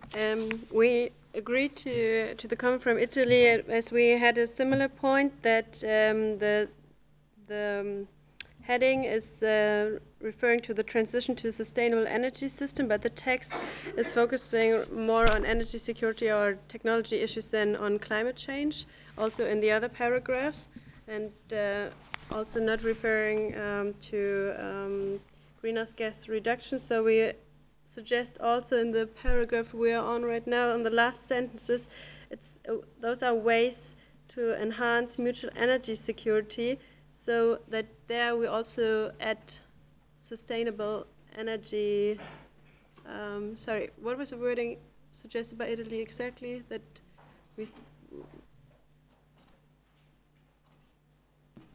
We agreed to the comment from Italy as we had a similar point that the heading is referring to the transition to a sustainable energy system, but the text is focusing more on energy security or technology issues than on climate change, also in the other paragraphs, and also not referring to greenhouse gas reduction. So we suggest also in the paragraph we are on right now, in the last sentences, those are ways to enhance mutual energy security, so that there we also add sustainable energy. Sorry, what was the wording suggested by Italy exactly? That we